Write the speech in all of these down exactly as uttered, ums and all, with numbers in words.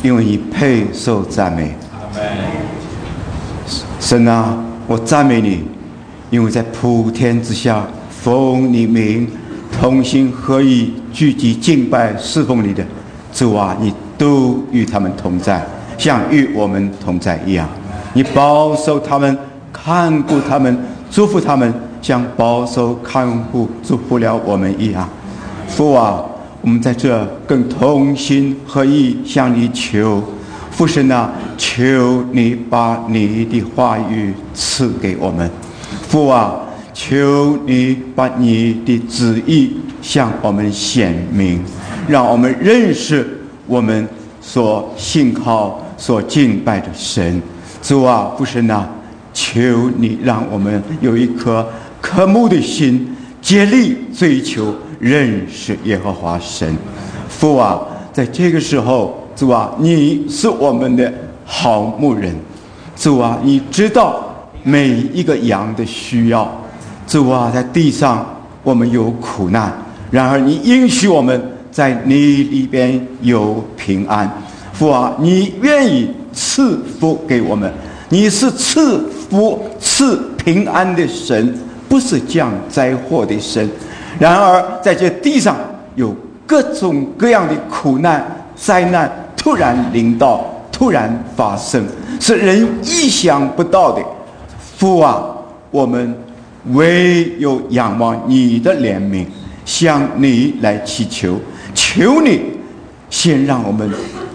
因为你配受赞美。神啊，我赞美你，因为在普天之下奉你名同心合意聚集敬拜侍奉你的主啊，你都与他们同在，像与我们同在一样。你保守他们，看顾他们，祝福他们，像保守看护祝福了我们一样。父啊，我们在这更同心合意向你求，父神啊，求你把你的话语赐给我们。父啊，求你把你的旨意向我们显明，让我们认识我们所信靠所敬拜的神。主啊，父神啊，求你让我们有一颗渴慕的心，竭力追求认识耶和华神。父啊，在这个时候，主啊，你是我们的好牧人。主啊，你知道每一个羊的需要。主啊，在地上我们有苦难，然而你应许我们在你里边有平安。父啊，你愿意赐福给我们，你是赐福赐平安的神，不是降灾祸的神。然而在这地上有各种各样的苦难灾难突然临到，突然发生，是人意想不到的。父啊，我们唯有仰望你的怜悯，向你来祈求，求你先让我们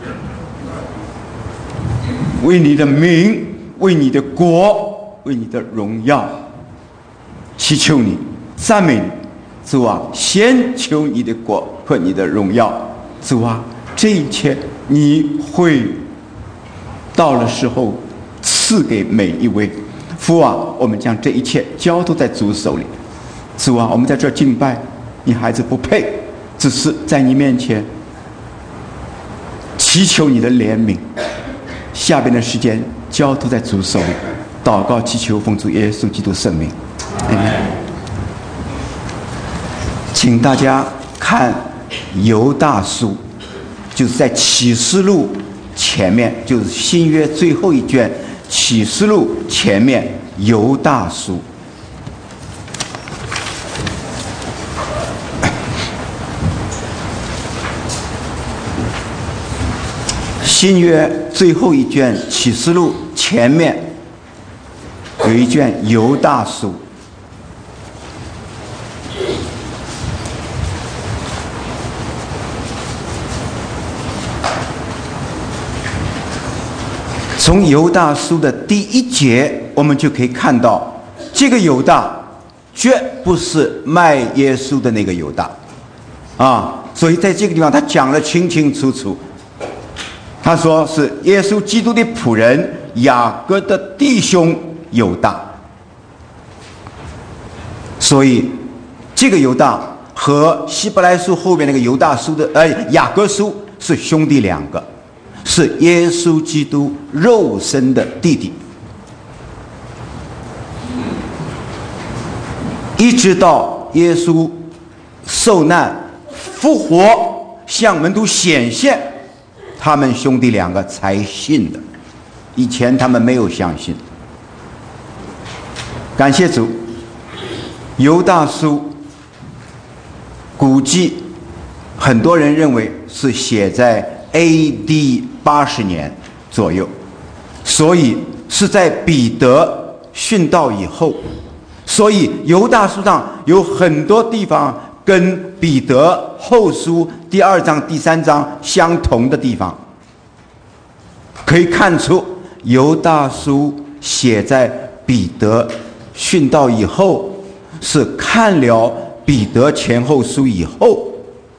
为你的名，为你的国，为你的荣耀祈求你，赞美你。主啊，先求你的国和你的荣耀。主啊，这一切你会到了时候赐给每一位。父啊，我们将这一切交托在主手里。主啊，我们在这儿敬拜你，孩子不配，只是在你面前祈求你的怜悯。下边的时间交托在主手里，祷告祈求奉主耶稣基督圣名。阿们。请大家看犹大书，就是在启示录前面，就是新约最后一卷启示录前面犹大书。新约最后一卷启示录前面有一卷犹大书。从犹大书的第一节，我们就可以看到，这个犹大绝不是卖耶稣的那个犹大啊！所以在这个地方，他讲了清清楚楚。他说是耶稣基督的仆人雅各的弟兄犹大。所以这个犹大和希伯来书后面那个犹大书的呃雅各书是兄弟两个。是耶稣基督肉身的弟弟，一直到耶稣受难复活向门徒显现，他们兄弟两个才信的，以前他们没有相信。感谢主，犹大书估计很多人认为是写在 A D 八十年左右，所以是在彼得殉道以后，所以犹大书上有很多地方跟彼得后书第二章第三章相同的地方，可以看出犹大书写在彼得殉道以后，是看了彼得前后书以后，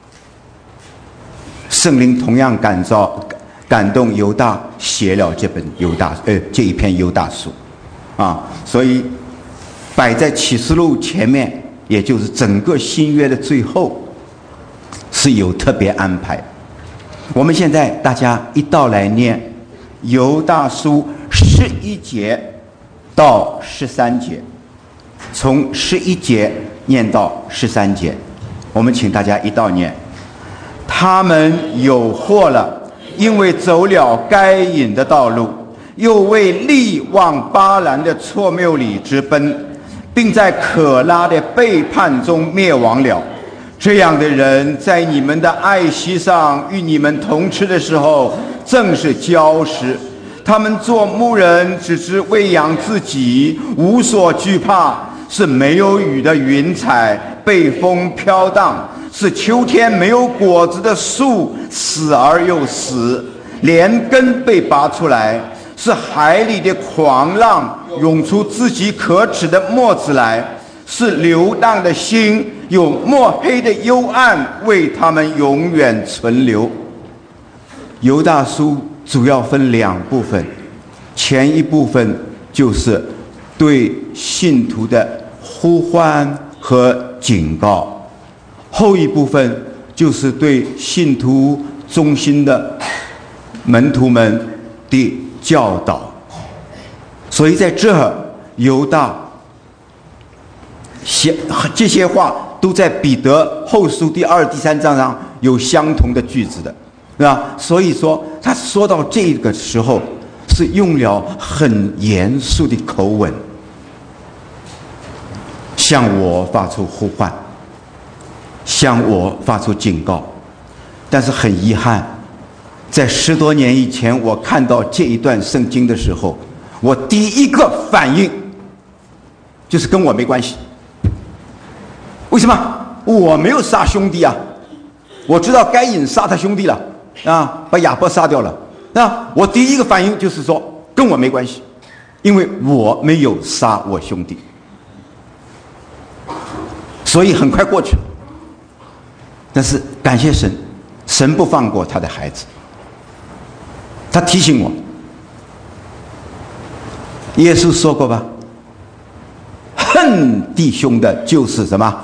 圣灵同样感召感动犹大写了这本犹大呃这一篇犹大书啊，所以摆在启示录前面，也就是整个新约的最后，是有特别安排。我们现在大家一道来念犹大书十一节到十三节，从十一节念到十三节，我们请大家一道念。他们有祸了因为走了该隐的道路，又为利往巴兰的错谬里直奔，并在可拉的背叛中灭亡了。这样的人在你们的爱席上与你们同吃的时候，正是礁石。他们做牧人，只知喂养自己，无所惧怕，是没有雨的云彩，被风飘荡，是秋天没有果子的树，死而又死，连根被拔出来，是海里的狂浪，涌出自己可耻的沫子来，是流荡的心，有墨黑的幽暗为他们永远存留。犹大书主要分两部分，前一部分就是对信徒的呼唤和警告，后一部分就是对信徒中心的门徒们的教导。所以在这犹大这些话都在彼得后书第二、第三章上有相同的句子的，是吧？所以说他说到这个时候是用了很严肃的口吻，向我发出呼唤，向我发出警告。但是很遗憾，在十多年以前我看到这一段圣经的时候，我第一个反应就是跟我没关系。为什么？我没有杀兄弟啊！我知道该隐杀他兄弟了啊，把亚伯杀掉了啊！我第一个反应就是说跟我没关系，因为我没有杀我兄弟，所以很快过去了。但是感谢神，神不放过他的孩子，他提醒我，耶稣说过吧，恨弟兄的就是什么？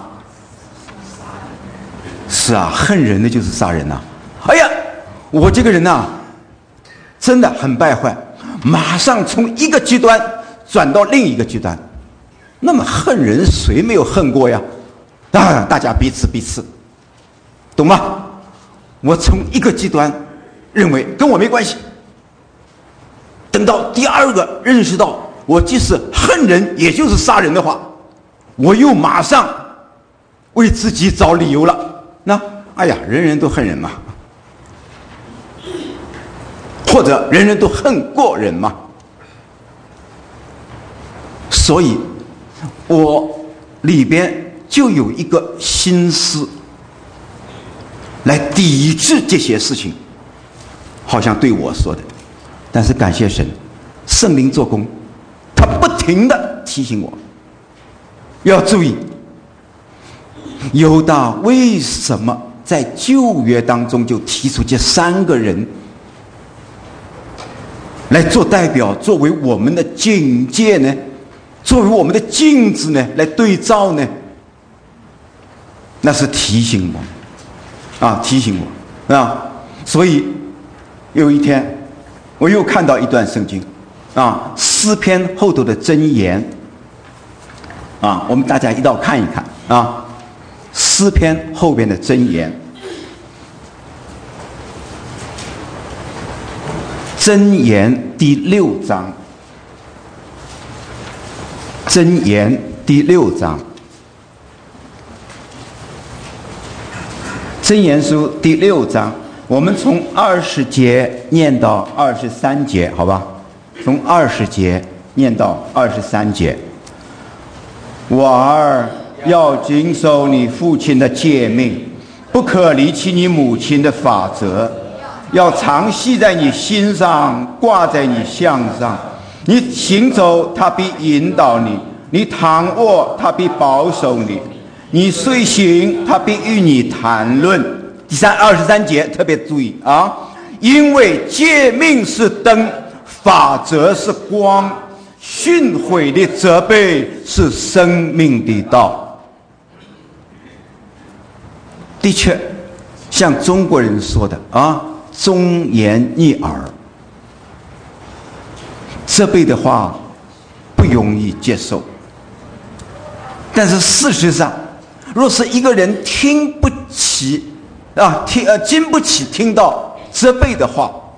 是啊，恨人的就是杀人呐、啊！哎呀，我这个人呐、啊，真的很败坏，马上从一个极端转到另一个极端。那么恨人，谁没有恨过呀？啊，大家彼此彼此，懂吗？我从一个极端认为跟我没关系，等到第二个认识到我即使恨人也就是杀人的话，我又马上为自己找理由了。那哎呀，人人都恨人嘛，或者人人都恨过人嘛。所以我里边就有一个心思来抵制这些事情，好像对我说的。但是感谢神，圣灵做工，他不停地提醒我要注意，犹大为什么在旧约当中就提出这三个人来做代表，作为我们的警戒呢？作为我们的镜子呢？来对照呢？那是提醒我啊，提醒我啊！所以有一天我又看到一段圣经啊，诗篇后头的箴言啊，我们大家一道看一看啊。诗篇后边的箴言，箴言第六章，箴言第六章，箴言书第六章，我们从二十节念到二十三节，好吧？从二十节念到二十三节。我儿，要谨守你父亲的诫命，不可离弃你母亲的法则，要常系在你心上，挂在你项上。你行走，他必引导你；你躺卧，他必保守你；你睡醒，他必与你谈论。第三二十三节特别注意啊，因为诫命是灯，法则是光，训诲的责备是生命的道。的确，像中国人说的啊，忠言逆耳，责备的话不容易接受。但是事实上，若是一个人听不起啊，听呃经不起听到责备的话，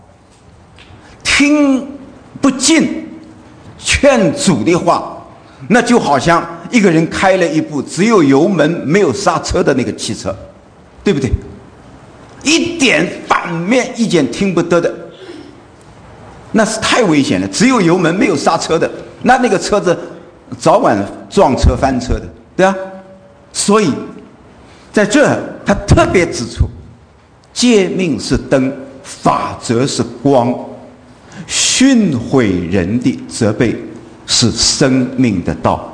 听不进劝主的话，那就好像一个人开了一部只有油门没有刹车的那个汽车，对不对？一点反面意见听不得的，那是太危险了。只有油门没有刹车的，那那个车子早晚撞车翻车的，对啊。所以在这他特别指出，诫命是灯，法则是光，训诲人的责备是生命的道。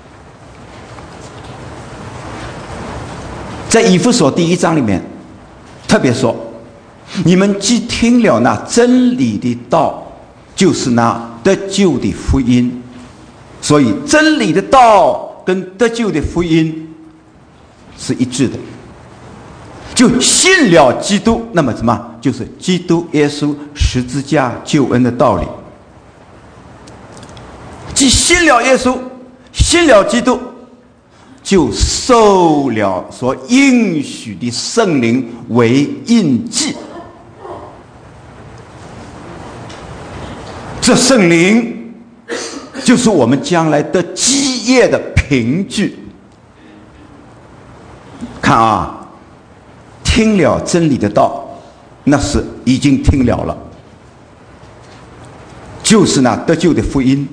在以弗所第一章里面特别说，你们既听了那真理的道，就是那得救的福音。所以真理的道跟得救的福音是一致的，就信了基督，那么什么？就是基督耶稣十字架救恩的道理。既信了耶稣，信了基督，就受了所应许的圣灵为印记。这圣灵就是我们将来的基业的凭据。看啊，听了真理的道，那是已经听了了，就是那得救的福音，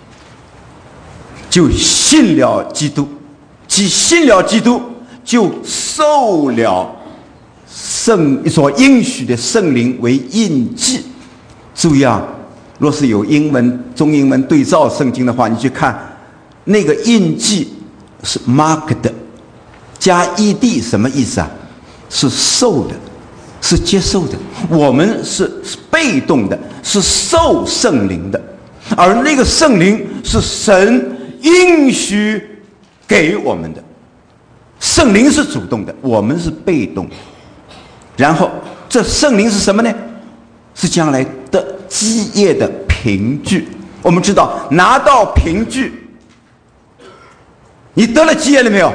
就信了基督，既信了基督，就受了圣所应许的圣灵为印记。注意啊，若是有英文中英文对照圣经的话，你去看那个印记是 marked 加 ed 什么意思啊？是受的，是接受的。我们是被动的，是受圣灵的，而那个圣灵是神应许给我们的。圣灵是主动的，我们是被动的。然后这圣灵是什么呢？是将来的基业的凭据。我们知道拿到凭据，你得了基业了没有？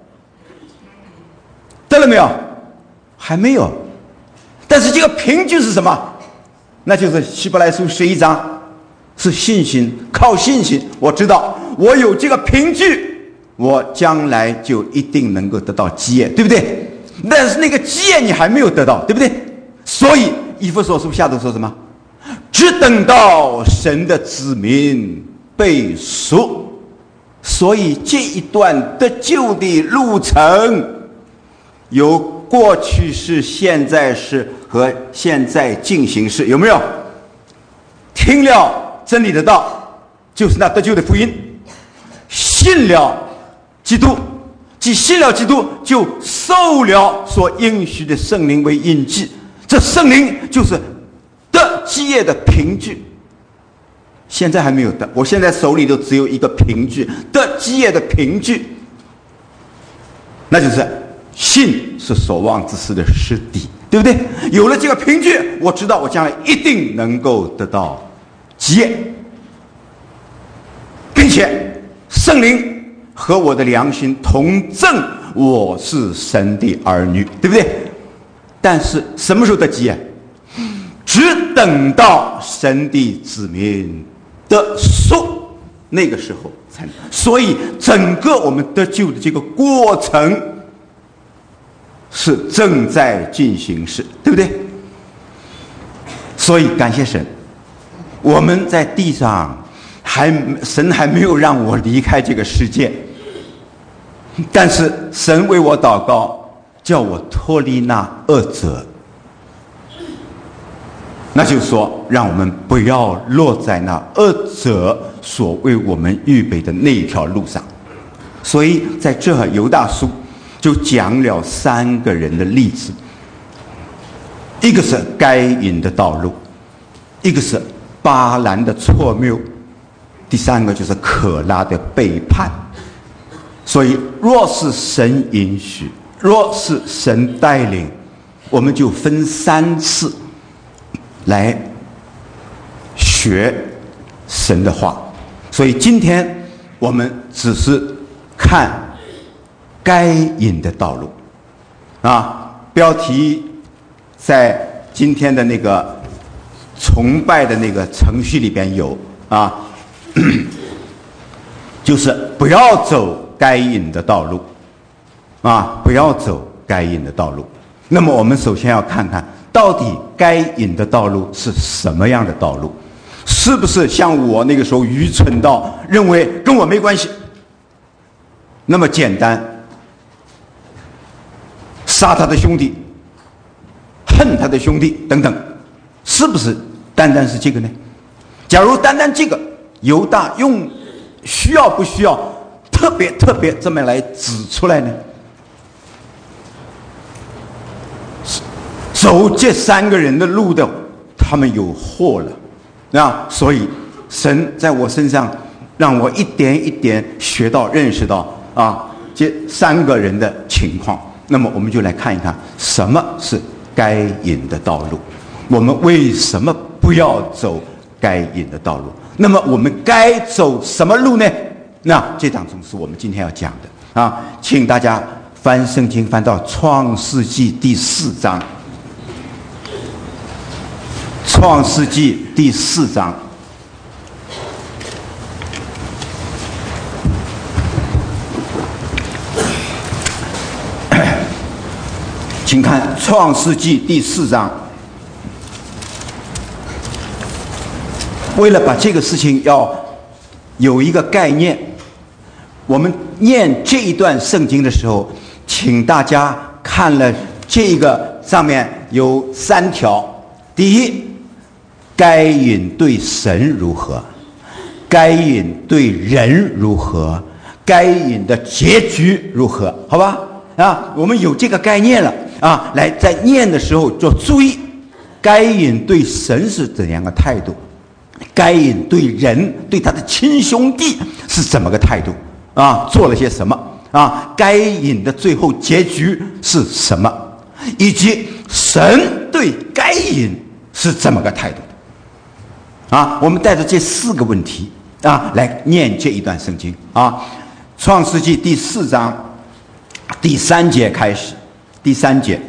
得了没有？还没有。但是这个凭据是什么？那就是希伯来书十一章，是信心，靠信心。我知道我有这个凭据，我将来就一定能够得到基业，对不对？但是那个基业你还没有得到，对不对？所以以弗所书下头说什么？只等到神的子民被赎。所以这一段得救的路程，有过去式、现在式和现在进行式，有没有？听了真理的道，就是那得救的福音；信了基督，即信了基督，就受了所应许的圣灵为印记。这圣灵就是得基业的凭据。现在还没有得，我现在手里头只有一个凭据，得基业的凭据，那就是信是所望之事的实底，对不对？有了这个凭据，我知道我将来一定能够得到基业，并且圣灵和我的良心同证我是神的儿女，对不对？但是什么时候得基业？只等到神的子民得赎，那个时候才能。所以整个我们得救的这个过程是正在进行时，对不对？所以感谢神，我们在地上还神还没有让我离开这个世界，但是神为我祷告，叫我脱离那恶者。那就是说，让我们不要落在那恶者所为我们预备的那一条路上。所以在这犹大书就讲了三个人的例子，一个是该隐的道路，一个是巴兰的错谬，第三个就是可拉的背叛。所以若是神允许，若是神带领，我们就分三次来学神的话。所以今天我们只是看该隐的道路啊，标题在今天的那个崇拜的那个程序里边有啊，就是不要走该隐的道路啊，不要走该隐的道路。那么我们首先要看看到底该隐的道路是什么样的道路，是不是像我那个时候愚蠢到认为跟我没关系，那么简单，杀他的兄弟，恨他的兄弟等等，是不是单单是这个呢？假如单单这个，犹大用需要不需要特别特别这么来指出来呢？走这三个人的路的，他们有祸了啊！所以神在我身上让我一点一点学到认识到啊这三个人的情况。那么我们就来看一看什么是该隐的道路，我们为什么不要走该隐的道路，那么我们该走什么路呢？那这当中是我们今天要讲的啊！请大家翻圣经翻到创世纪第四章，创世纪第四章，请看创世纪第四章。为了把这个事情要有一个概念，我们念这一段圣经的时候，请大家看了这个上面有三条。第一，该隐对神如何，该隐对人如何，该隐的结局如何，好吧？啊，我们有这个概念了啊，来在念的时候就注意，该隐对神是怎样的态度，该隐对人对他的亲兄弟是怎么个态度啊？做了些什么啊？该隐的最后结局是什么？以及神对该隐是怎么个态度啊？我们带着这四个问题啊来念这一段圣经啊。创世纪第四章第三节开始，第三节，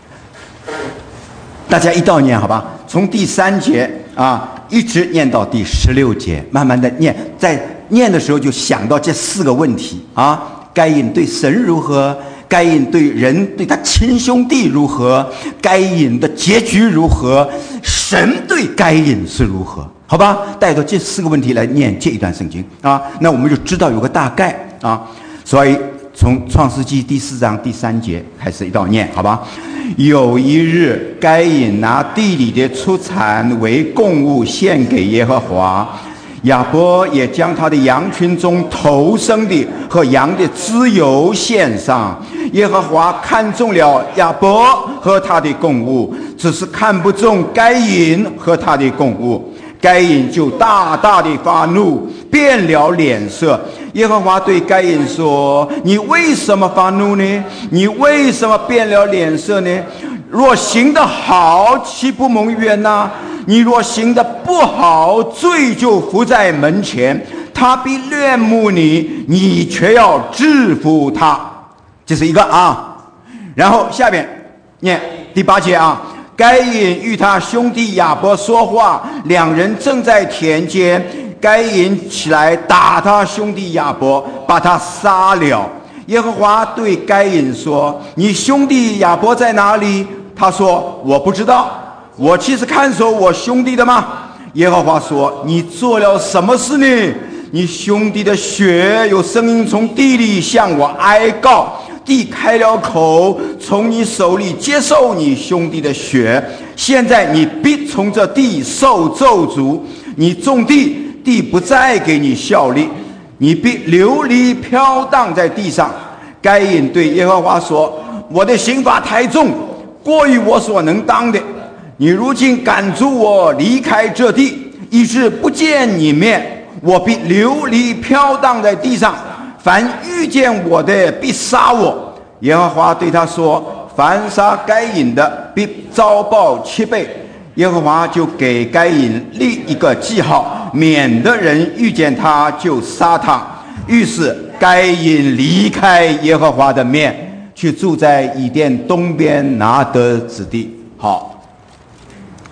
大家一道念好吧？从第三节啊一直念到第十六节，慢慢的念，在念的时候就想到这四个问题啊：该隐对神如何，该隐对人对他亲兄弟如何，该隐的结局如何，神对该隐是如何，好吧？带着这四个问题来念这一段圣经啊，那我们就知道有个大概啊。所以从创世纪第四章第三节开始一道念，好吧？有一日，该隐拿地里的出产为供物献给耶和华，亚伯也将他的羊群中头生的和羊的脂油献上。耶和华看中了亚伯和他的供物，只是看不中该隐和他的供物。该隐就大大的发怒，变了脸色。耶和华对该隐说：你为什么发怒呢？你为什么变了脸色呢？若行得好，岂不蒙冤呐？你若行得不好，罪就伏在门前，他必恋慕你，你却要制服他。这是一个啊。然后下边念第八节啊。该隐与他兄弟亚伯说话，两人正在田间。该隐起来打他兄弟亚伯，把他杀了。耶和华对该隐说：你兄弟亚伯在哪里？他说：我不知道，我岂是看守我兄弟的吗？耶和华说：你做了什么事呢？你兄弟的血有声音从地里向我哀告，地开了口，从你手里接受你兄弟的血。现在你必从这地受咒诅，你种地，地不再给你效力，你必流离飘荡在地上。该隐对耶和华说：我的刑罚太重，过于我所能当的。你如今赶逐我离开这地，以致不见你面，我必流离飘荡在地上，凡遇见我的必杀我。耶和华对他说：凡杀该隐的必遭报七倍。耶和华就给该隐立一个记号，免得人遇见他就杀他。于是该隐离开耶和华的面，去住在以甸东边拿得子地。好，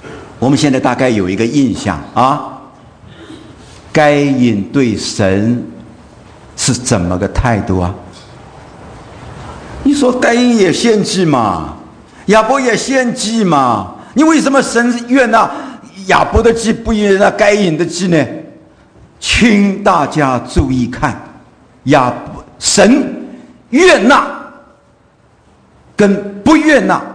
我们现在大概有一个印象啊，该隐对神是怎么个态度啊？你说该隐也献祭嘛，亚伯也献祭嘛，你为什么神悦纳亚伯的祭不悦纳该隐的祭呢？请大家注意看，亚伯神悦纳跟不悦纳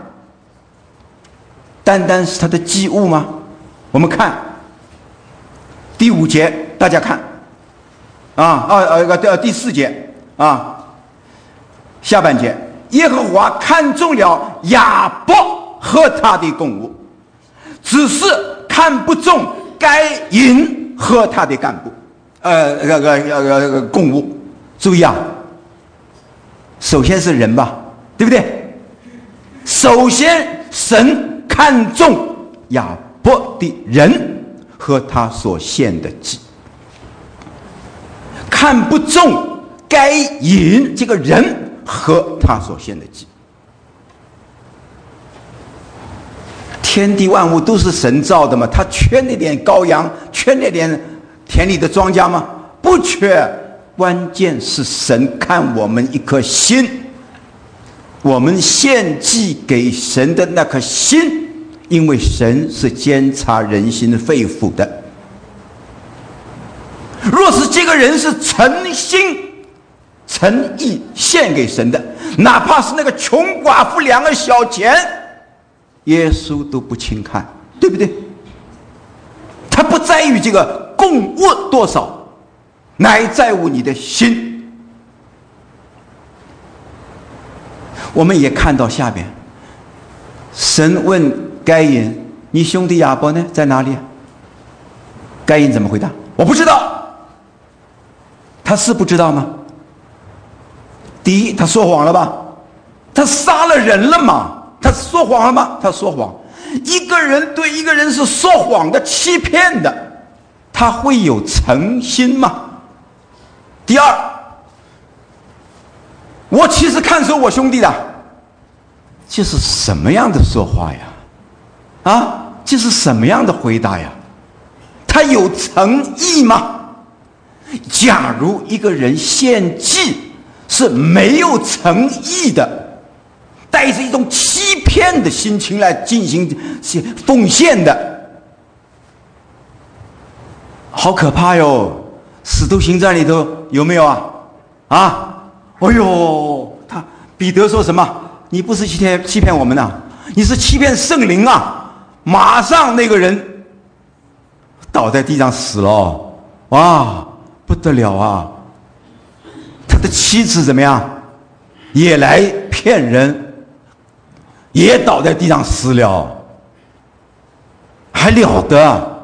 单单是他的祭物吗？我们看第五节，大家看啊啊呃第四节啊下半节，耶和华看中了亚伯和他的供物，只是看不中该隐和他的干部呃呃呃呃供物。注意啊，首先是人吧，对不对？首先神看重亚伯的人和他所献的祭，看不中该隐这个人和他所献的祭。天地万物都是神造的嘛，他缺那点羔羊，缺那点田里的庄稼吗？不缺，关键是神看我们一颗心，我们献祭给神的那颗心，因为神是监察人心肺腑的。若是这个人是诚心诚意献给神的，哪怕是那个穷寡妇两个小钱，耶稣都不轻看，对不对？他不在于这个供物多少，乃在乎你的心。我们也看到下边，神问该隐：“你兄弟亚伯呢？在哪里？”该隐怎么回答？我不知道。他是不知道吗？第一，他说谎了吧？他杀了人了嘛？他说谎了吗？他说谎。一个人对一个人是说谎的、欺骗的，他会有诚心吗？第二，我其实看守我兄弟的，这是什么样的说话呀？啊，这是什么样的回答呀？他有诚意吗？假如一个人献祭是没有诚意的，带着一种欺骗的心情来进行奉献的，好可怕哟！使徒行传里头有没有啊？啊，哎呦，他彼得说什么？你不是欺骗欺骗我们啊，你是欺骗圣灵啊！马上那个人倒在地上死了，哇，不得了啊！他的妻子怎么样？也来骗人，也倒在地上死了，还了得？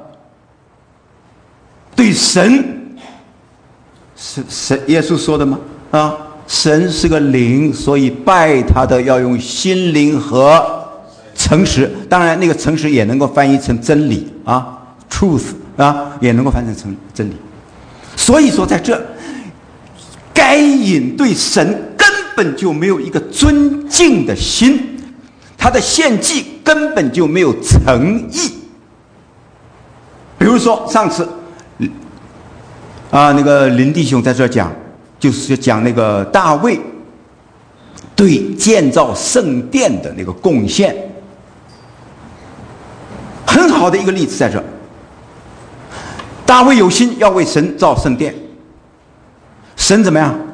对神，是神耶稣说的吗？啊，神是个灵，所以拜他的要用心灵和诚实。当然，那个诚实也能够翻译成真理啊 ，truth 啊，也能够翻译成真理。所以说，在这，该隐对神根本就没有一个尊敬的心，他的献祭根本就没有诚意。比如说上次啊，那个林弟兄在这讲，就是讲那个大卫对建造圣殿的那个贡献，很好的一个例子在这。大卫有心要为神造圣殿，神怎么样？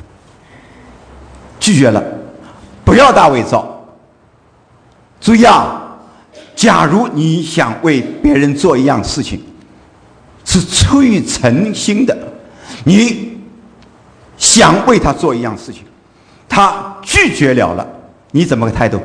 拒绝了，不要大卫造。注意啊，假如你想为别人做一样事情，是出于诚心的，你想为他做一样事情，他拒绝了了，你怎么个态度？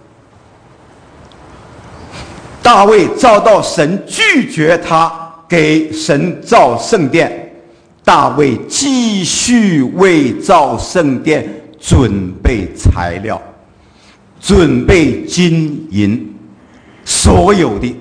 大卫遭到神拒绝他给神造圣殿，大卫继续为造圣殿准备材料，准备金银，所有的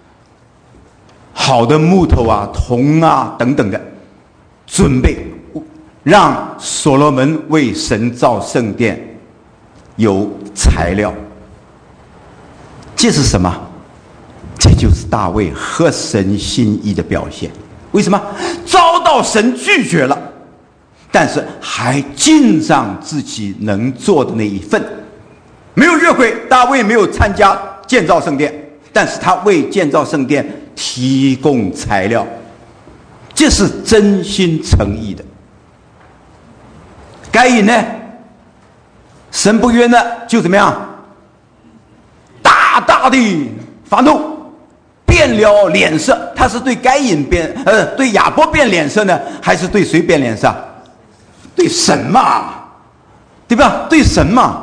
好的木头啊、铜啊等等的，准备让所罗门为神造圣殿有材料。这是什么？ 这就是大卫合神心意的表现。为什么？遭到神拒绝了，但是还尽上自己能做的那一份。没有约柜，大卫没有参加建造圣殿，但是他为建造圣殿提供材料，这是真心诚意的。该隐呢，神不约呢，就怎么样？大大的发怒，变了脸色。他是对该隐变，呃，对亚伯变脸色呢，还是对谁变脸色？对神嘛，对吧？对神嘛。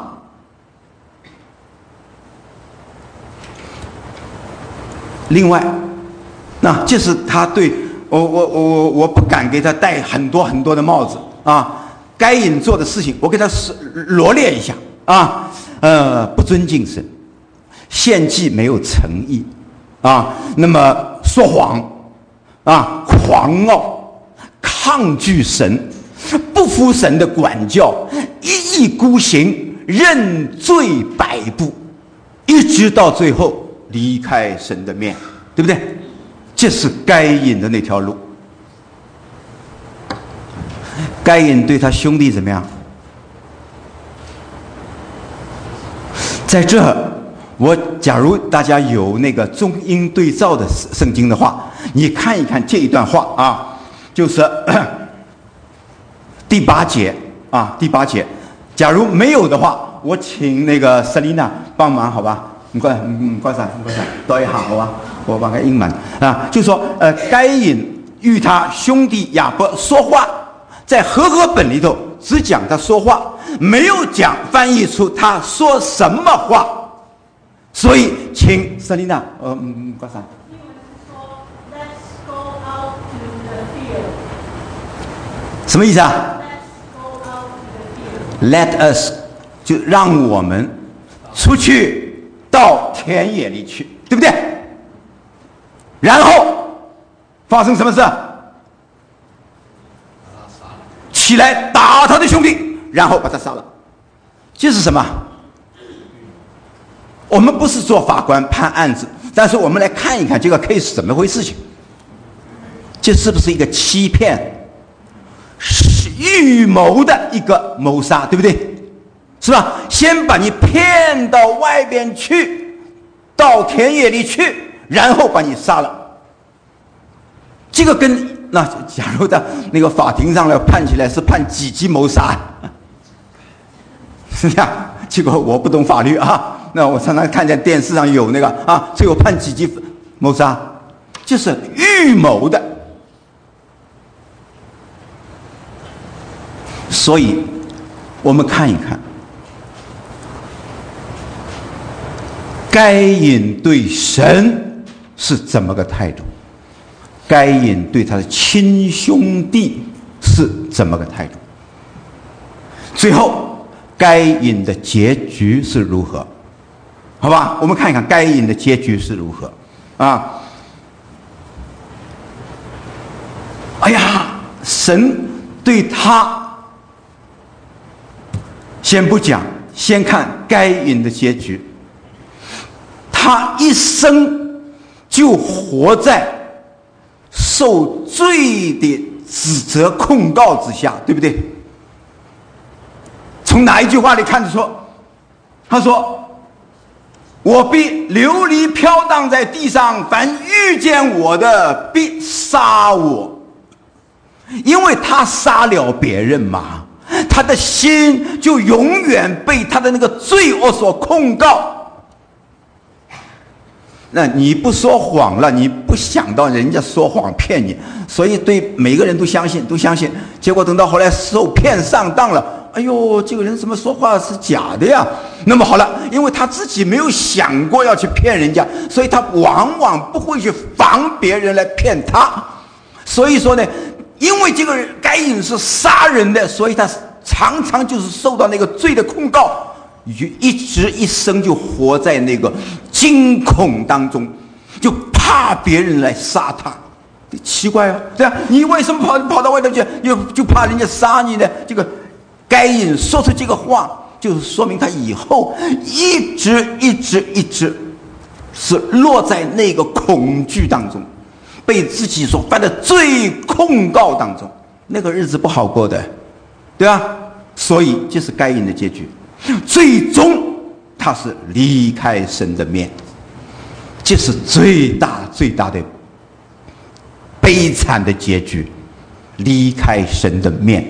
另外，那这是他对我，我我我我不敢给他戴很多很多的帽子啊。该隐做的事情，我给他罗列一下啊。呃，不尊敬神，献祭没有诚意啊。那么说谎啊，狂傲，抗拒神，不服神的管教，一意孤行，认罪摆布，一直到最后离开神的面，对不对？这是该隐的那条路。该隐对他兄弟怎么样？在这，我假如大家有那个中英对照的圣经的话，你看一看这一段话啊，就是第八节啊，第八节。假如没有的话，我请那个 Selina 帮忙，好吧？唔該，唔該晒，唔該晒，多一下好吧？我把它英文啊，就說呃，該隱與他兄弟亞伯說話，在和合本裡頭只講他說話，沒有講翻譯出他說什麼話，所以請 Selina， 呃，唔該晒。什麼意思啊 ？Let us 就讓我們出去到田野裡去，對不對？然後發生什麼事？起來打他的兄弟，然後把他殺了。這是什麼？我們不是做法官判案子，但是我們來看一看這個 case 怎麼回事情。這是不是一個欺騙、是預謀的一個謀殺，對不對？是吧？先把你騙到外邊去，到田野裡去，然後把你殺了。這個跟那假如在那個法庭上來判起來是判幾級謀殺，是這樣。這個我不懂法律啊，那我常常看見電視上有那個啊，這個判幾級謀殺，就是預謀的。所以我們看一看該隱對神是怎麼個態度，該隱對他的親兄弟是怎麼個態度，最後該隱的結局是如何？好吧，我們看一看該隱的結局是如何啊。哎呀，神對他先不講，先看該隱的結局。他一生就活在受罪的指責控告之下，对不对？從哪一句話裡看得出？他說：我必流離飄蕩在地上，凡遇見我的必殺我。因為他殺了別人嘛，他的心就永遠被他的那個罪惡所控告。那你不說謊了，你不想到人家說謊騙你，所以對每個人都相信，都相信。結果等到後來受騙上當了，哎呦，這個人怎麼說話是假的呀？那麼好了，因為他自己沒有想過要去騙人家，所以他往往不會去防別人來騙他。所以說呢，因為這個人該隱是殺人的，所以他常常就是受到那個罪的控告。一直一生就活在那個驚恐當中，就怕別人來殺他。奇怪啊，對啊，你為什麼跑跑到外頭去，又就怕人家殺你呢？這個該隱說出這個話，就是說明他以後一直一直一直是落在那个恐惧当中，被自己所犯的罪控告当中，那个日子不好过的，对吧？所以这是该隐的结局，最终他是离开神的面，这是最大最大的悲惨的结局，离开神的面。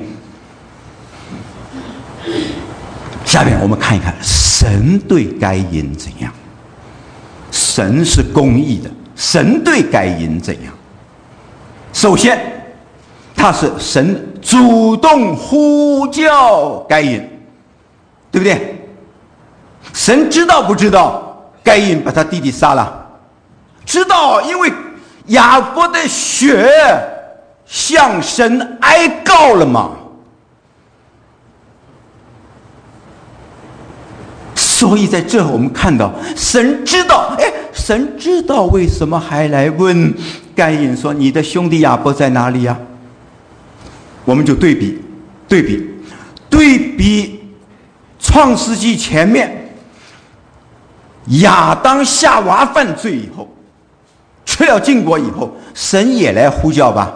下面我们看一看神对该隐怎样。神是公义的，神对该隐怎样？首先，他是神主动呼叫该隐，对不对？神知道不知道该隐把他弟弟杀了？知道，因为雅各的血向神哀告了嘛。所以在这我们看到神知道，哎，神知道为什么还来问该隐说你的兄弟亚伯在哪里呀？我们就对比对比对比创世纪前面亚当夏娃犯罪以后，吃了禁果以后，神也来呼叫吧。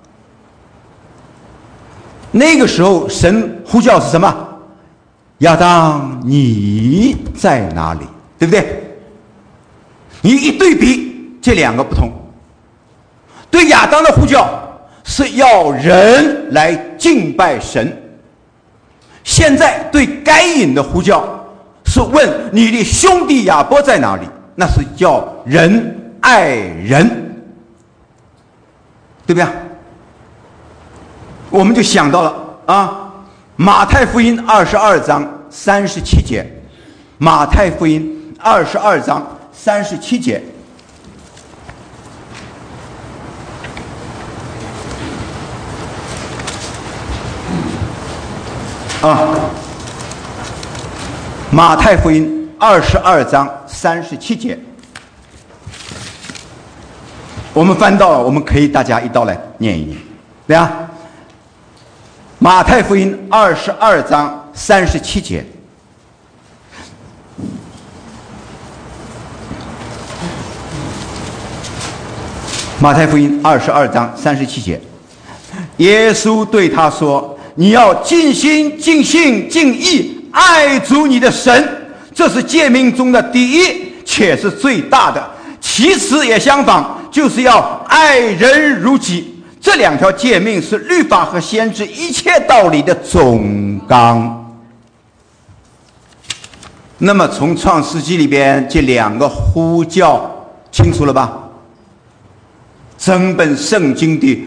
那个时候神呼叫是什么？亚当，你在哪里？对不对？你一对比这两个不同，对亚当的呼叫是要人来敬拜神，现在对该隐的呼叫是问你的兄弟亚伯在哪里，那是叫人爱人，对不对？我们就想到了啊，马太福音二十二章三十七节，马太福音二十二章三十七节，啊，马太福音二十二章三十七节，我们翻到了，我们可以大家一道来念一念，对啊。马太福音二十二章三十七节，马太福音二十二章三十七节，耶稣对他说：“你要尽心、尽性、尽意爱主你的神，这是诫命中的第一，且是最大的。其次也相仿，就是要爱人如己。”这两条诫命是律法和先知一切道理的总纲。那么从创世纪里边这两个呼叫清楚了吧？整本圣经的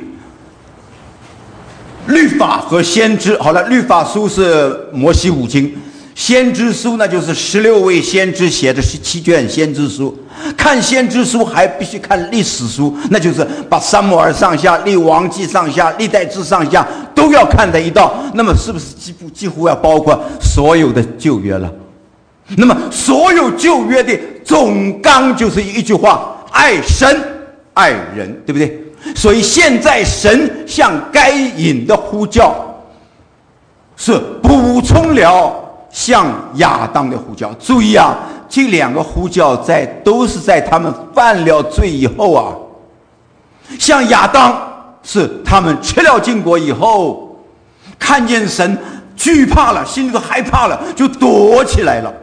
律法和先知，好了，律法书是摩西五经，先知书呢就是十六位先知写的十七卷先知书。看先知书还必须看历史书，那就是把撒母耳上下、列王记上下、历代志上下都要看的一道。那么是不是几乎几乎要包括所有的旧约了？那么所有旧约的总纲就是一句话：爱神爱人，对不对？所以现在神向该隐的呼叫是补充了向亚当的呼叫。注意啊，这两个呼叫在都是在他们犯了罪以后啊。像亚当是他们吃了禁果以后，看见神惧怕了，心里头害怕了，就躲起来了。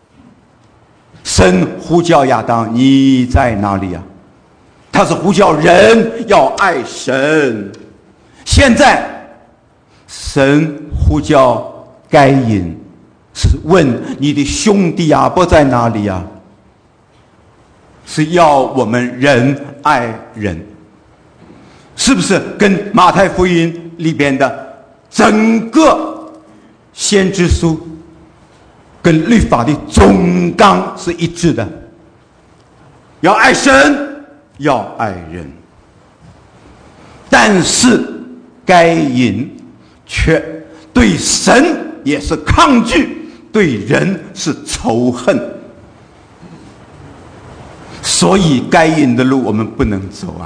神呼叫亚当，你在哪里啊？他是呼叫人要爱神。现在神呼叫该隐，是问你的兄弟亚伯在哪里啊？是要我们人爱人，是不是跟马太福音里边的整个先知书跟律法的总纲是一致的？要爱神，要爱人。但是该隐却对神也是抗拒，对人是仇恨，所以该隐的路我们不能走啊。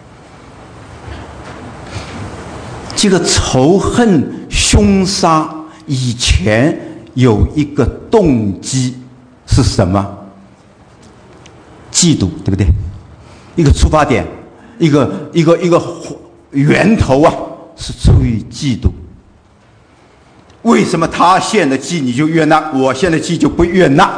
这个仇恨凶杀以前有一个动机是什么？ 嫉妒，对不对？一个出发点，一个一个一个源头啊，是出于嫉妒。为什么他献的祭你就悦纳，我献的祭就不悦纳？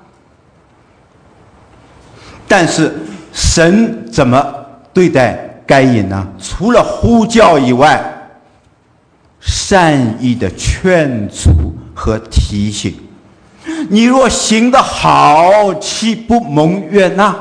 但是神怎么对待该隐呢？除了呼叫以外，善意的劝阻和提醒。你若行得好，岂不蒙悦纳？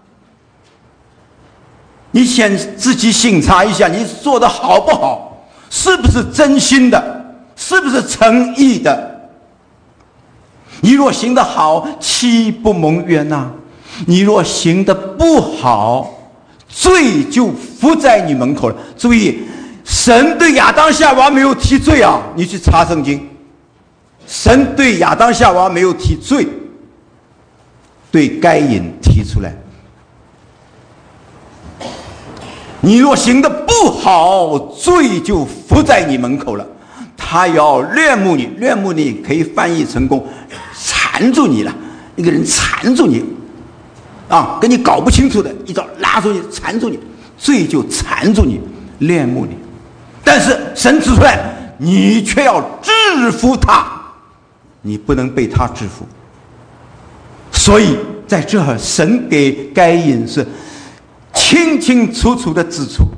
你先自己省察一下，你做得好不好？是不是真心的？是不是诚意的？你若行得好，岂不蒙悦纳？你若行得不好，罪就伏在你门口了。注意，神对亚当夏娃没有提罪啊！你去查圣经，神对亚当夏娃没有提罪，对该隐提出来。你若行得不好，罪就伏在你门口了。他要恋慕你，恋慕你可以翻译成功，缠住你了。一个人缠住你，啊，跟你搞不清楚的，一招拉住你，缠住你，罪就缠住你，恋慕你。但是神指出来，你却要制服他，你不能被他制服。所以在这儿，神给该隐是清清楚楚的指出。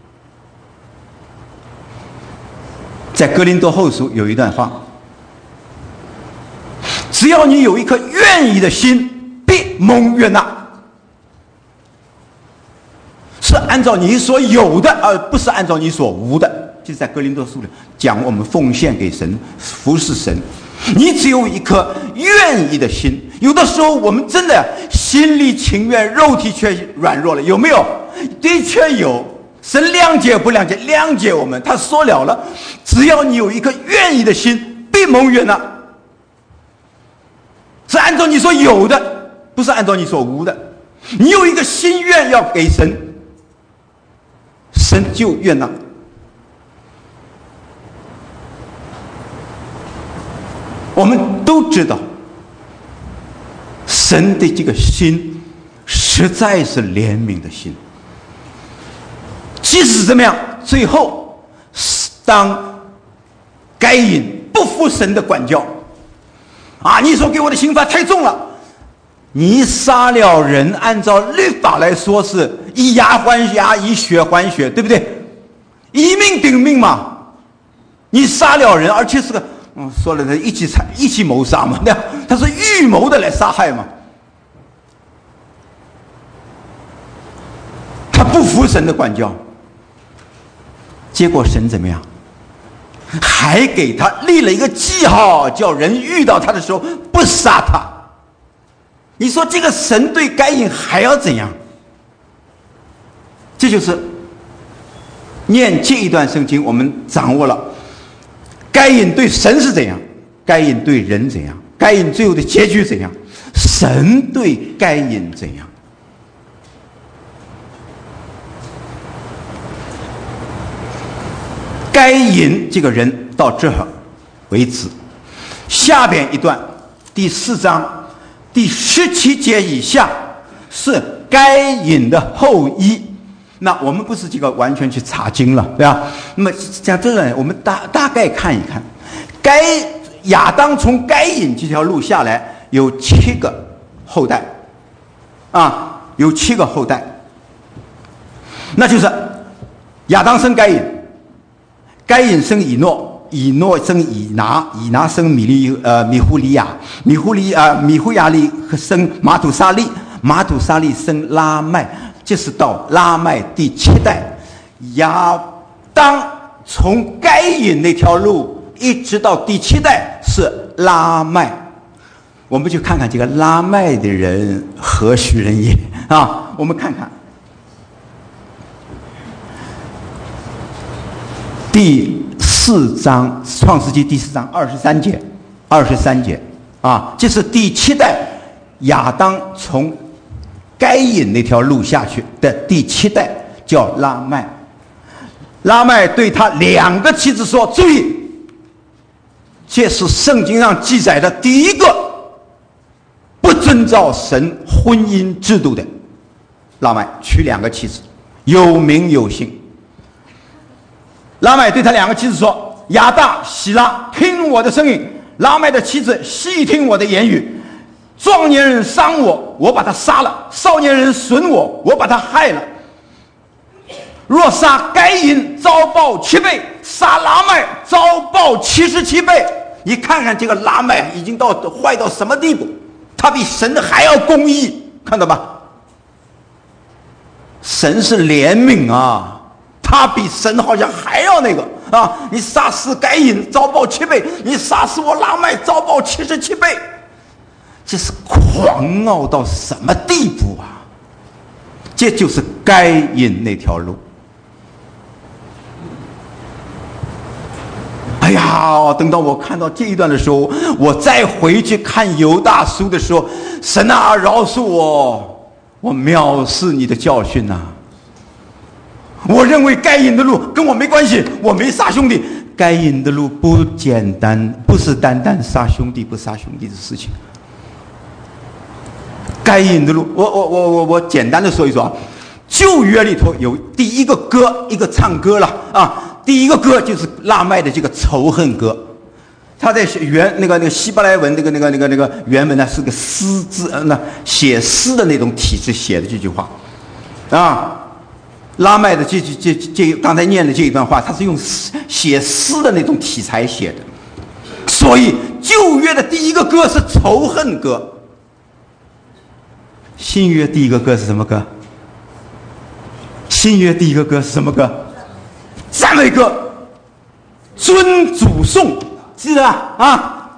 在哥林多后书有一段话，只要你有一颗愿意的心，必蒙悦纳。是按照你所有的，而不是按照你所无的。就是在哥林多书里讲，我们奉献给神，服侍神，你只有一颗愿意的心。有的时候我们真的心里情愿，肉体却软弱了，有没有？的确有。神谅解不谅解？谅解我们。他说了了，只要你有一颗愿意的心，必蒙悦纳。是按照你所有的，不是按照你所无的。你有一个心愿要给神，神就悦纳。我们都知道，神的这个心实在是怜悯的心。即使怎么样，最后当该隐不服神的管教，啊，你说给我的刑罚太重了，你杀了人，按照律法来说是以牙还牙，以血还血，对不对？以命顶命嘛。你杀了人，而且是个，嗯，说了他一起残一起谋杀嘛，对吧？他是预谋的来杀害嘛。他不服神的管教。结果神怎么样？还给他立了一个记号，叫人遇到他的时候不杀他。你说这个神对该隐还要怎样？这就是念这一段圣经，我们掌握了该隐对神是怎样，该隐对人怎样，该隐最后的结局怎样，神对该隐怎样。该隐这个人到这儿为止，下边一段第四章第十七节以下是该隐的后裔。那我们不是这个完全去查经了，对吧？那么像这个，我们大大概看一看，该亚当从该隐这条路下来有七个后代，啊，有七个后代，那就是亚当生该隐。该隐生以诺，以诺生以拿，以拿生米利呃米胡利亚，米胡利啊、呃、米胡亚利生马土沙利，马土沙利生拉麦，这是到拉麦第七代。亚当从该隐那条路一直到第七代是拉麦，我们就看看这个拉麦的人何许人也啊？我们看看。第四章《创世纪》第四章二十三节，二十三节啊，这是第七代亚当从该隐那条路下去的第七代，叫拉麦。拉麦对他两个妻子说：“注意，这是圣经上记载的第一个不尊遵照神婚姻制度的拉麦娶两个妻子，有名有姓。拉麦对他两个妻子说：亚大、希拉，听我的声音；拉麦的妻子细听我的言语。壮年人伤我，我把他杀了；少年人损我，我把他害了。若杀该隐，遭报七倍；杀拉麦，遭报七十七倍。你看看这个拉麦已经到坏到什么地步？他比神的还要公义，看到吧？神是怜悯啊，他比神好像还要那个啊！你杀死该隐，遭报七倍；你杀死我拉麦，遭报七十七倍。这是狂傲到什么地步啊？这就是该隐那条路。哎呀，等到我看到这一段的时候，我再回去看犹大书的时候，神啊，饶恕我，我藐视你的教训啊！我认为该隐的路跟我没关系，我没杀兄弟。该隐的路不简单，不是单单杀兄弟不杀兄弟的事情。该隐的路，我我我我我简单的说一说啊。旧约里头有第一个歌，一个唱歌了啊。第一个歌就是拉麦的这个仇恨歌，他在原那个那个希伯来文那个那个那个那个原文呢是个诗字，那写诗的那种体制写的这句话，啊，拉麦的这这这这刚才念的这一段话，他是用写诗的那种题材写的，所以旧约的第一个歌是仇恨歌。新约第一个歌是什么歌？新约第一个歌是什么歌？赞美歌，尊主颂，记得啊？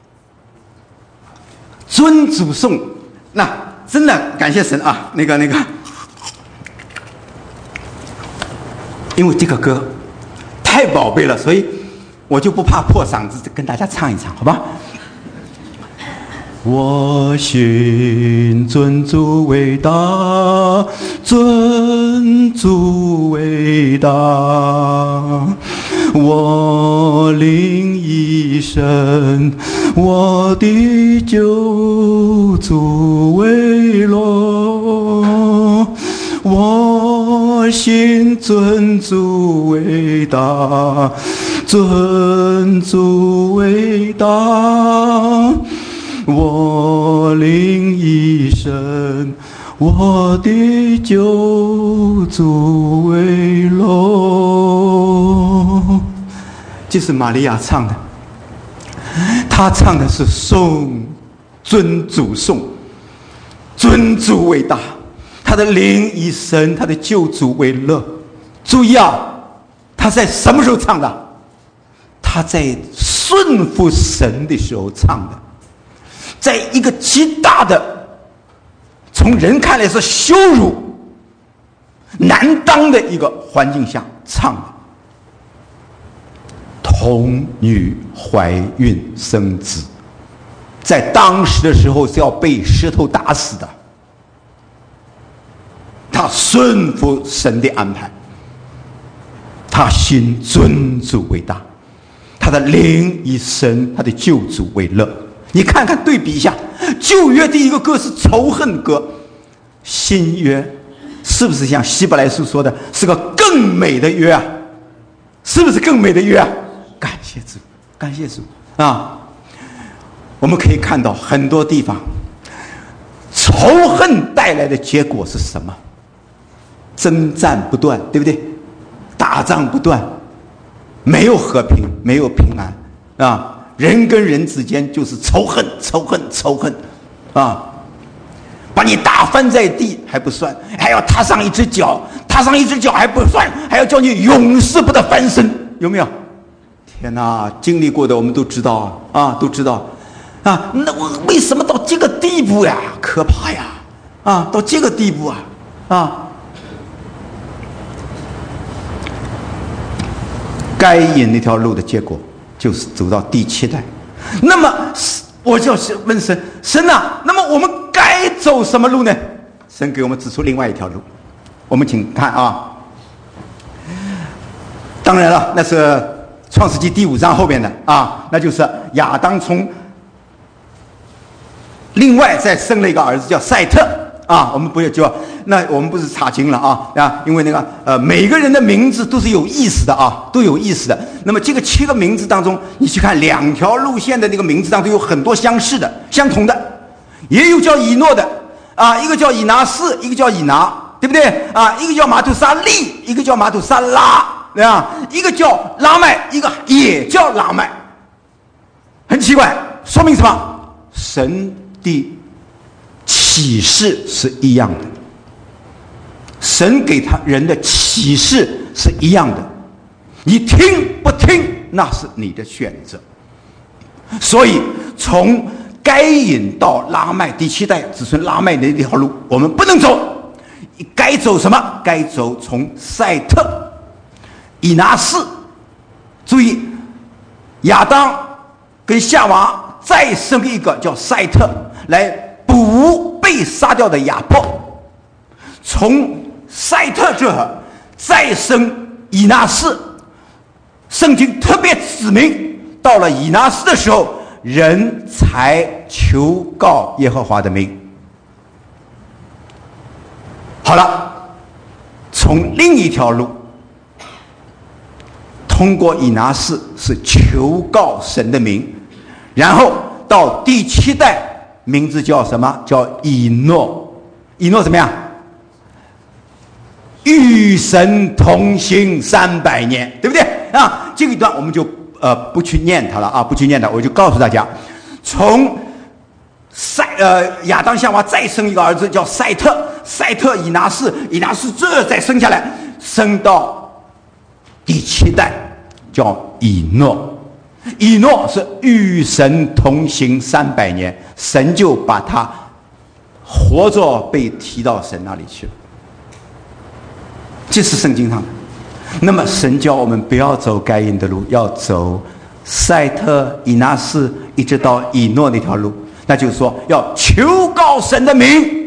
尊主颂，那真的感谢神啊！那个那个，因为这个歌太宝贝了，所以我就不怕破嗓子，跟大家唱一唱，好吧？我信尊主伟大，尊主伟大，我灵一生，我的救主为乐。我信尊主伟大，尊主伟大，我灵一生，我的救主为乐。这是玛利亚唱的，她唱的是颂，尊主颂，尊主伟大，他的灵以神，他的救主为乐。注意啊，他在什么时候唱的？他在顺服神的时候唱的，在一个极大的，从人看来是羞辱、难当的一个环境下唱的。童女怀孕生子，在当时的时候是要被石头打死的。他顺服神的安排，他信尊主为大，他的灵以神，他的救主为乐。你看看对比一下，旧约第一个歌是仇恨歌，新约是不是像希伯来书说的是个更美的约啊？是不是更美的约啊？感谢主，感谢主啊！我们可以看到很多地方，仇恨带来的结果是什么？征战不断，对不对？打仗不断，没有和平，没有平安啊！人跟人之间就是仇恨，仇恨，仇恨啊！把你打翻在地还不算，还要踏上一只脚，踏上一只脚还不算，还要叫你永世不得翻身，有没有？天哪，经历过的我们都知道啊，都知道啊。那我为什么到这个地步呀？可怕呀！啊，到这个地步啊啊！该隐那条路的结果就是走到第七代。那么我就要问神，神啊，那么我们该走什么路呢？神给我们指出另外一条路，我们请看啊。当然了，那是创世纪第五章后边的啊，那就是亚当从另外再生了一个儿子叫赛特啊，我们不要就那我们不是查经了啊啊，因为那个呃每个人的名字都是有意思的啊，都有意思的。那么这个七个名字当中，你去看两条路线的那个名字当中有很多相似的、相同的，也有叫以诺的啊，一个叫以拿士，一个叫以拿，对不对啊？一个叫马土沙利，一个叫马土沙拉，对吧？一个叫拉麦，一个也叫拉麦，很奇怪，说明什么？神的启示是一样的，神给他人的启示是一样的，你听不听那是你的选择。所以从该隐到拉麦第七代子孙拉麦的那条路我们不能走，该走什么？该走从赛特以拿士，注意亚当跟夏娃再生一个叫赛特来补被杀掉的亚伯，从赛特这儿再生以拿士，圣经特别指明到了以拿士的时候，人才求告耶和华的名。好了，从另一条路通过以拿士是求告神的名，然后到第七代名字叫什么？叫以诺。以诺怎么样？与神同行三百年，对不对啊？这一段我们就呃不去念它了啊，不去念它，我就告诉大家，从赛呃亚当夏娃再生一个儿子叫赛特，赛特以拿士，以拿士这再生下来，生到第七代叫以诺。以诺是与神同行三百年，神就把他活着被提到神那里去了，这是圣经上的。那么神教我们不要走该隐的路，要走赛特以拿士一直到以诺那条路，那就是说要求告神的名，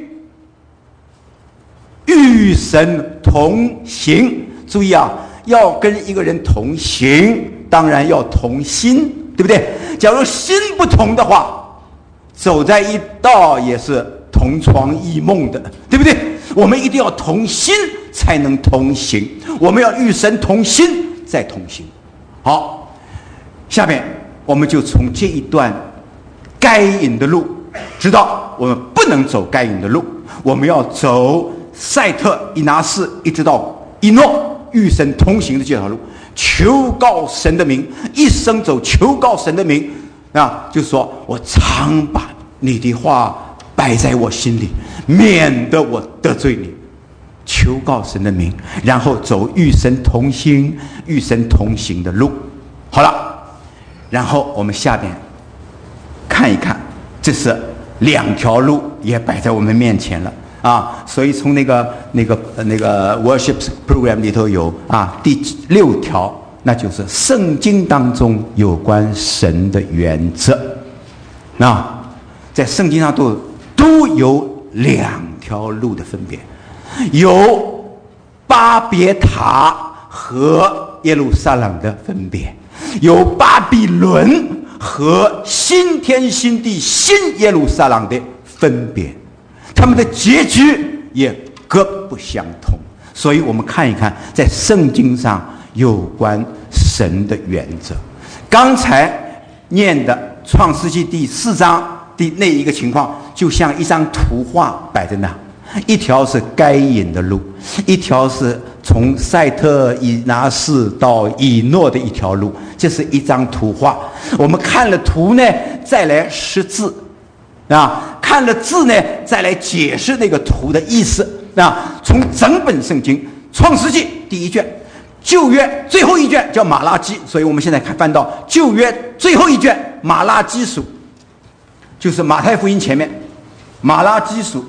与神同行。注意啊，要跟一个人同行，当然要同心，对不对？假如心不同的话，走在一道也是同床异梦的，对不对？我们一定要同心才能同行，我们要与神同心再同行。好，下面我们就从这一段该隐的路知道我们不能走该隐的路，我们要走赛特以拿士一直到以诺与神同行的这条路，求告神的名，一生走求告神的名啊，就是说我常把你的话摆在我心里，免得我得罪你，求告神的名，然后走与神同行与神同行的路。好了，然后我们下边看一看，这是两条路也摆在我们面前了啊。所以从那个那个那个 worship program 里头有啊第六条，那就是圣经当中有关神的原则。那在圣经上都都有两条路的分别，有巴别塔和耶路撒冷的分别，有巴比伦和新天新地新耶路撒冷的分别，他们的结局也各不相同。所以我们看一看在圣经上有关神的原则。刚才念的创世纪第四章的那一个情况，就像一张图画摆在那，一条是该隐的路，一条是从赛特以拿士到以诺的一条路，这是一张图画。我们看了图呢，再来识字啊，看了字呢，再来解释那个图的意思啊。从整本圣经，创世纪第一卷，旧约最后一卷叫马拉基，所以我们现在看翻到旧约最后一卷马拉基书，就是马太福音前面马拉基书。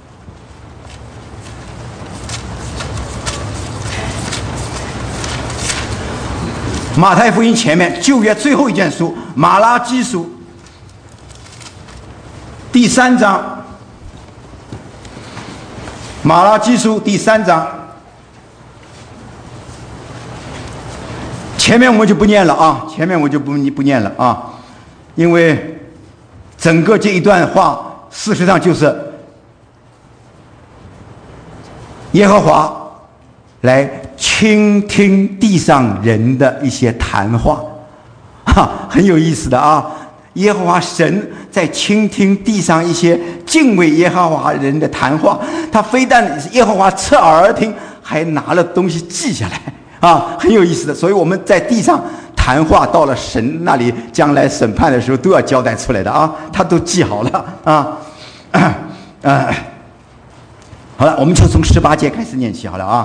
马太福音前面旧约最后一卷书马拉基书第三章，马拉基书第三章，前面我们就不念了啊，前面我就不不念了啊，因为整个这一段话事实上就是耶和华来倾听地上人的一些谈话，哈，很有意思的啊！耶和华神在倾听地上一些敬畏耶和华人的谈话，他非但耶和华侧耳而听，还拿了东西记下来啊，很有意思的。所以我们在地上谈话，到了神那里，将来审判的时候都要交代出来的啊，他都记好了啊。呃，好了，我们就从十八节开始念起好了啊。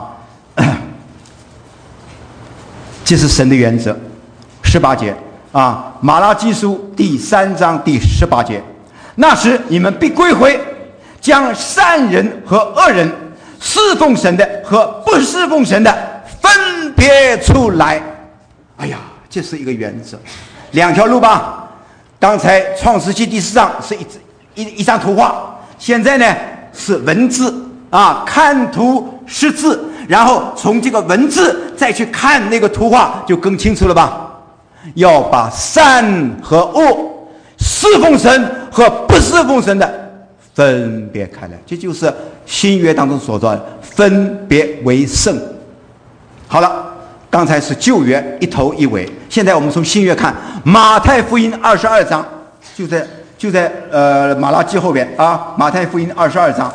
这是神的原则。十八节啊，马拉基书第三章第十八节，那时你们必归回，将善人和恶人，侍奉神的和不侍奉神的分别出来。哎呀，这是一个原则，两条路吧。刚才创世纪第四章是一一一张图画，现在呢是文字啊，看图识字，然后从这个文字再去看那个图画，就更清楚了吧？要把善和恶、侍奉神和不侍奉神的分别开来，这就是新约当中所说的分别为圣。好了，刚才是旧约一头一尾，现在我们从新约看马太福音二十二章，就在就在呃马拉基后边啊，马太福音二十二章。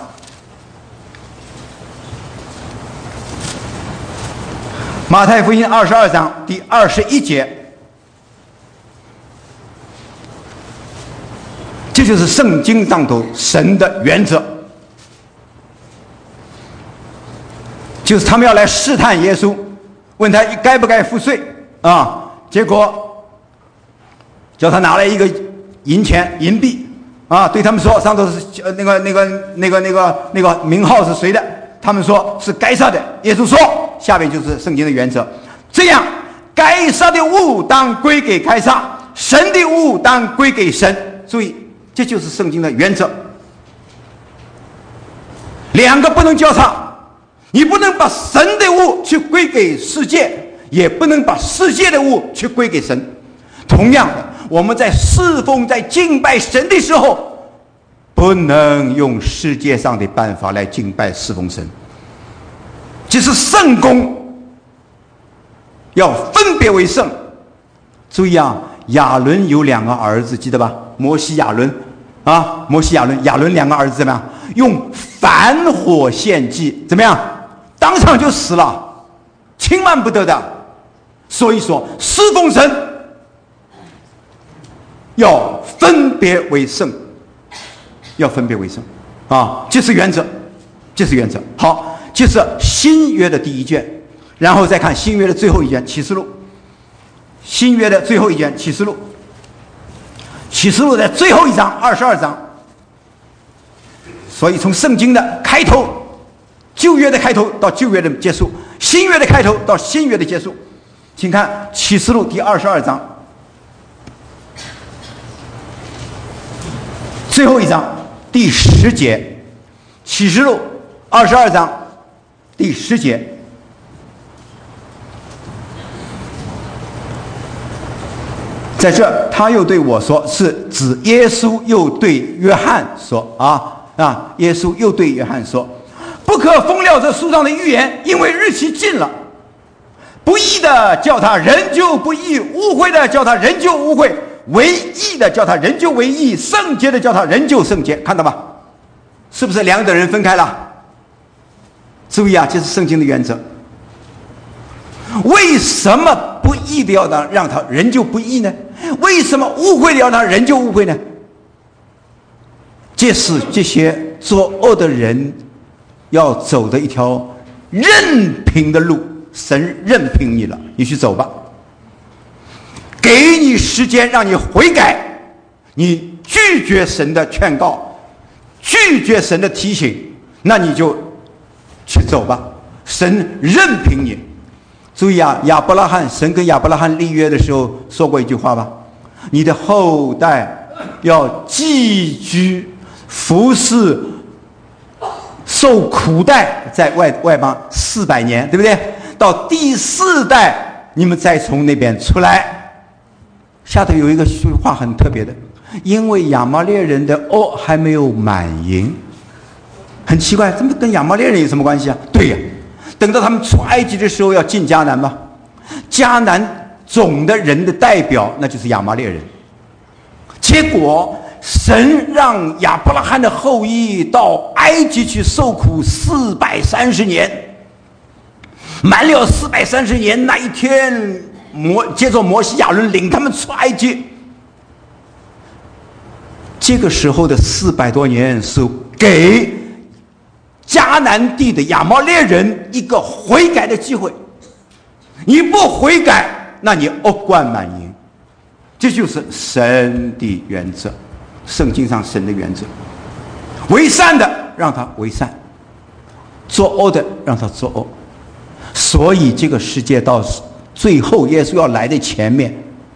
马太福音二十二章第二十一节，这就是圣经当中神的原则，就是他们要来试探耶稣，问他该不该付税啊？结果叫他拿来一个银钱银币啊，对他们说上头是那个那个那个那个那个名号是谁的？他们说是该撒的。耶稣说，下面就是圣经的原则，这样该撒的物当归给该撒，神的物当归给神。注意，这就是圣经的原则，两个不能交叉，你不能把神的物去归给世界，也不能把世界的物去归给神。同样的，我们在侍奉在敬拜神的时候，不能用世界上的办法来敬拜侍奉神，这是圣功，要分别为圣。注意啊，亚伦有两个儿子，记得吧？摩西亚伦啊，摩西亚伦，亚伦两个儿子怎么样？用反火献祭，怎么样？当场就死了，千万不得的。所以说，侍奉神要分别为圣，要分别为圣啊，这是原则，这是原则。好，这是新约的第一卷，然后再看新约的最后一卷启示录。新约的最后一卷启示录，启示录的最后一章二十二章。所以从圣经的开头，旧约的开头到旧约的结束，新约的开头到新约的结束，请看启示录第二十二章最后一章第十节，启示录二十二章第十节。在这他又对我说，是指耶稣又对约翰说啊啊！耶稣又对约翰说，不可封了这书上的预言，因为日期近了。不义的叫他仍旧不义，污秽的叫他仍旧污秽，为义的叫他仍旧为义，圣洁的叫他仍旧圣洁。看到吧？是不是两等人分开了？注意啊，这是圣经的原则。为什么不义的要让让他仍旧不义呢？为什么污秽的要让他仍旧污秽呢？这是这些作恶的人要走的一条任凭的路，神任凭你了，你去走吧，给你时间让你悔改，你拒绝神的劝告，拒绝神的提醒，那你就去走吧，神任凭你。注意啊，亚伯拉罕，神跟亚伯拉罕立约的时候说过一句话吧，你的后代要寄居服侍受苦待在外外邦四百年，对不对？到第四代你们再从那边出来。下头有一个话很特别的， 因为亚玛力人的恶还没有满盈。很奇怪，这么跟亚玛力人有什么关系啊？对呀，等到他们出埃及的时候要进迦南吗？迦南总的人的代表那就是亚玛力人。结果神让亚伯拉罕的后裔到埃及去受苦四百三十年，满了四百三十年那一天，摩接着摩西亚伦领他们出埃及。这个时候的四百多年是给迦南地的亚摩利人一个悔改的机会，你不悔改，那你恶贯满盈。这就是神的原则，圣经上神的原则。为善的让他为善，作恶的让他作恶。所以这个世界到最后耶稣要来的前面，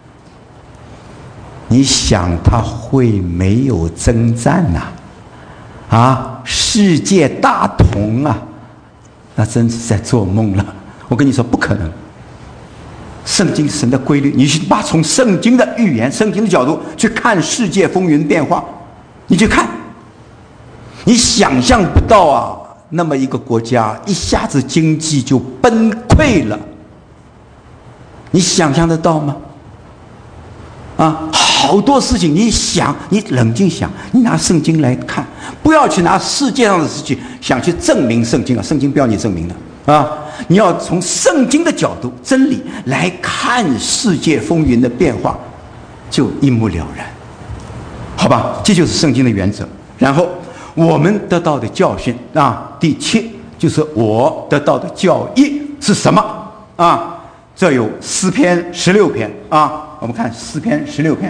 你想他会没有征战呐？啊，世界大同啊，那真是在做梦了。我跟你说不可能。圣经神的规律，你去把从圣经的预言、圣经的角度去看世界风云变化，你去看，你想象不到啊，那么一个国家一下子经济就崩溃了，你想象得到吗？啊，好多事情你想，你冷静想，你拿圣经来看，不要去拿世界上的事情想去证明圣经啊，圣经不要你证明的啊，你要从圣经的角度、真理来看世界风云的变化，就一目了然，好吧？这就是圣经的原则。然后我们得到的教训啊，第七就是我得到的教义是什么啊？这有诗篇十六篇啊。我们看诗篇十六篇，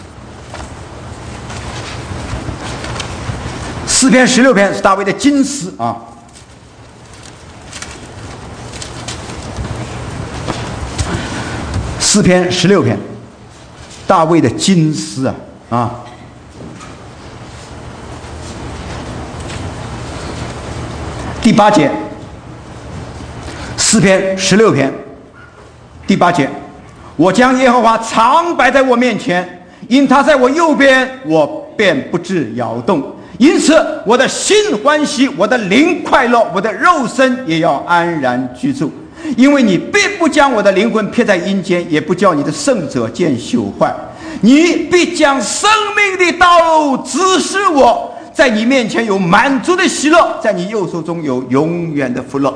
诗篇十六篇是大卫的金诗啊。诗篇十六篇，大卫的金诗啊啊。第八节，诗篇十六篇，第八节。我将耶和华常摆在我面前，因他在我右边，我便不致摇动。因此我的心欢喜，我的灵快乐，我的肉身也要安然居住。因为你必不将我的灵魂撇在阴间，也不叫你的圣者见朽坏。你必将生命的道路指示我，在你面前有满足的喜乐，在你右手中有永远的福乐。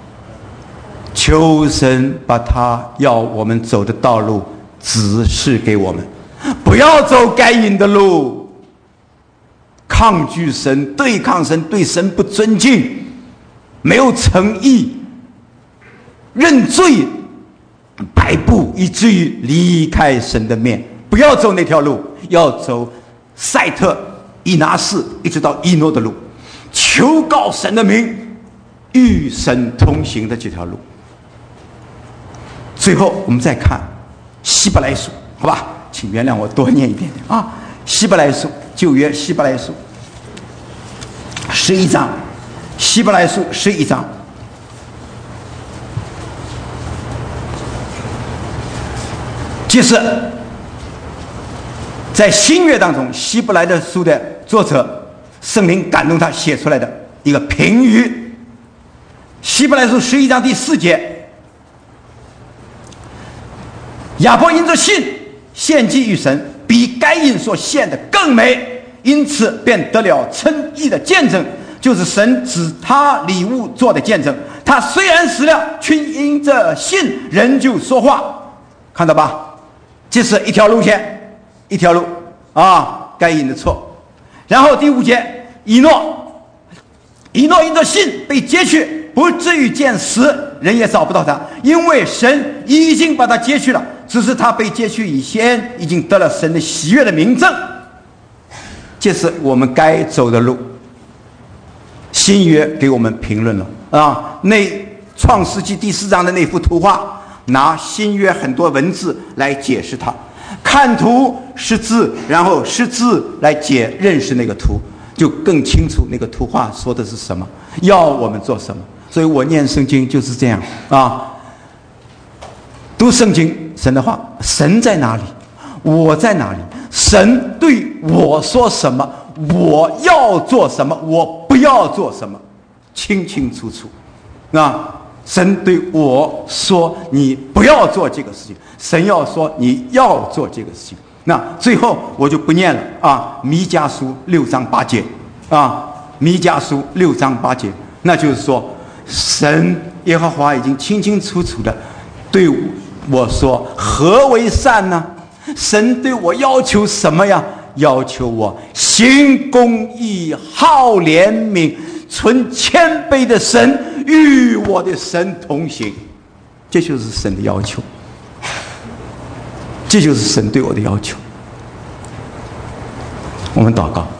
求神把他要我们走的道路指示给我们，不要走该隐的路，抗拒神、对抗神、对神不尊敬、没有诚意、认罪、摆布，以至于离开神的面。不要走那条路，要走赛特、以拿士一直到以诺的路，求告神的名，与神同行的这条路。最后我们再看希伯来书，好吧，请原谅我多念一点点啊。希伯来书，旧约希伯来书十一章，希伯来书十一章，这是在新约当中希伯来的书的作者圣灵感动他写出来的一个评语。希伯来书十一章第四节，亚伯因着信献祭于神，比该隐所献的更美，因此便得了称义的见证，就是神指他礼物做的见证。他虽然死了，却因着信仍旧说话。看到吧？这是一条路线，一条路啊，该隐的错。然后第五节，以诺，以诺因着信被接去，不至于见死，人也找不到他，因为神已经把他接去了，只是他被接去以前已经得了神的喜悦的明证。这是我们该走的路。新约给我们评论了啊，那创世纪第四章的那幅图画，拿新约很多文字来解释它，看图识字，然后识字来解认识那个图，就更清楚那个图画说的是什么，要我们做什么。所以我念圣经就是这样啊，读圣经神的话，神在哪里，我在哪里， 神对我说什么，我要做什么，我不要做什么，清清楚楚。啊，神对我说你不要做这个事情，神要说你要做这个事情。那最后我就不念了啊，弥迦书六章八节啊，弥迦书六章八节，那就是说，神耶和华已经清清楚楚的对我说，何为善呢？神对我要求什么呀？要求我行公义、好怜悯、存谦卑的神，与我的神同行。这就是神的要求，这就是神对我的要求。我们祷告。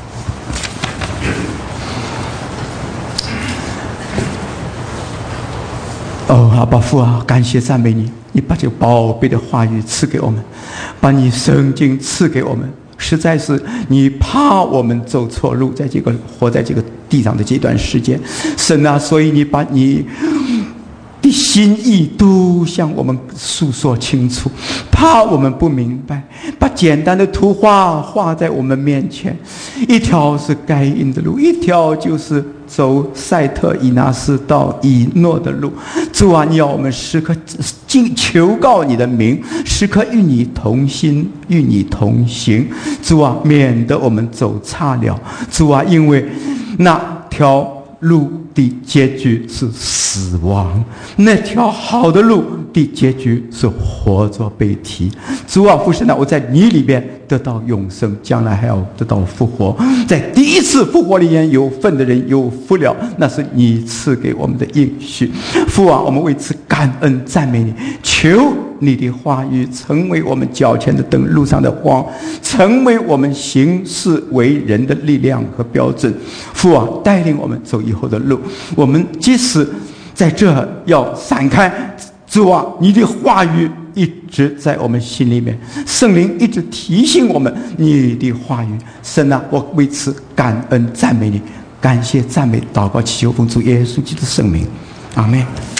哦，阿爸父啊，感谢赞美你，你把这个宝贝的话语赐给我们，把你圣经赐给我们，实在是你怕我们走错路，在这个活在这个地上的这段时间，神啊，所以你把你的心意都向我们诉说清楚，怕我们不明白，把简单的图画画在我们面前，一条是该隐的路，一条就是走塞特以拿斯到以诺的路。主啊，你要我们时刻求告你的名，时刻与你同心，与你同行。主啊，免得我们走差了。主啊，因为那条路的结局是死亡，那条好的路的结局是活着被提。主啊，父神啊，我在你里边得到永生，将来还要得到复活。在第一次复活里面有份的人有福了，那是你赐给我们的应许。父啊，我们为此感恩赞美你，求你的话语成为我们脚前的灯，路上的光，成为我们行事为人的力量和标准。父啊，带领我们走以后的路，我们即使在这要闪开，主啊，你的话语一直在我们心里面，圣灵一直提醒我们你的话语。神啊，我为此感恩赞美你，感谢赞美祷告祈求奉主耶稣基督的圣名，阿们。